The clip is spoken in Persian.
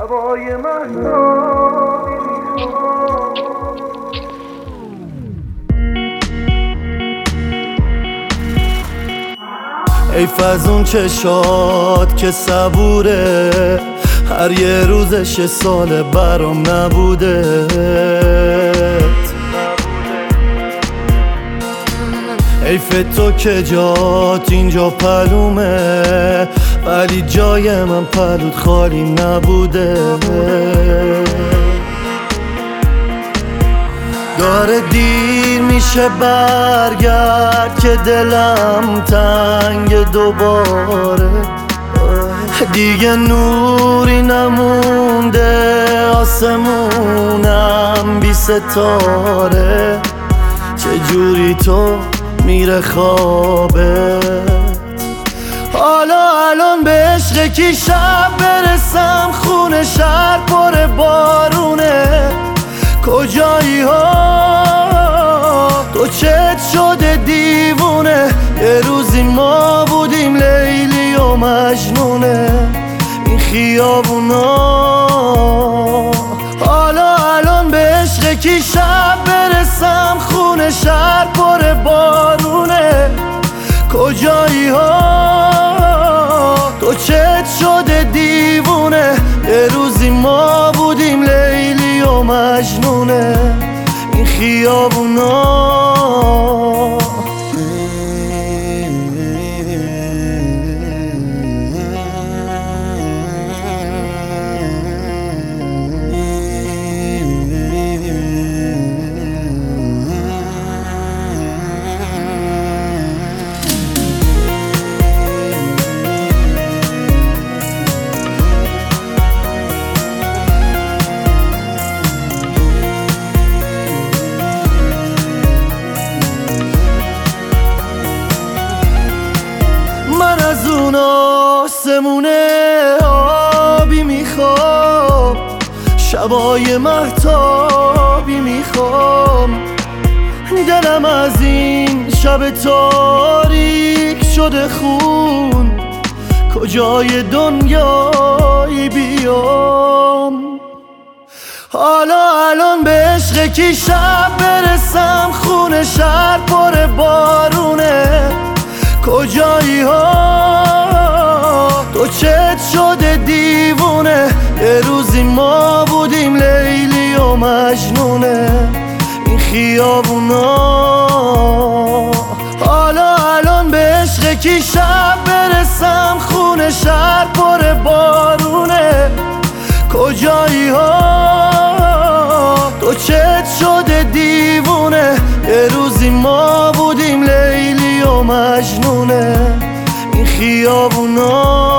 شبای مهتابی حیف از اون چشات که صبوره، هر یه روزش یه سال برام نبوده. حیف تو که جات اینجا پلومه، ولی جای من پلوت خالی نبوده. داره دیر میشه برگرد که دلم تنگ دوباره. دیگه نوری نمونده آسمونم بی ستاره. چجوری تو میره خوابت؟ حالا الان به عشق کی شب برسم؟ خونه شهر پر بارونه. کجایی ها تو چت شده دیوونه؟ یه روزی ما بودیم لیلی و مجنونه این خیابونا. حالا الان به عشق کی شب برسم؟ خونه شهر پر بارونه. کجایی ها تو چت شده دیوونه؟ یه روزی ما بودیم لیلی و مجنونه این خیابونا. از اون آسمونه آبی میخوام، شبای مهتابی میخوام. دلم از این شب تاریک شده خون، کجای دنیایی بیام؟ حالا الان به عشق کی شب برسم؟ خونه شهر پر بارونه. کجایی ها تو چت شده دیوونه؟ یه روزی ما بودیم لیلی و مجنونه این خیابونا. حالا الان به عشق کی شب برسم؟ خونه شهر پر بارونه. کجایی ها تو چت شده دیوونه؟ یه روزی ما بودیم لیلی و مجنونه این خیابونا.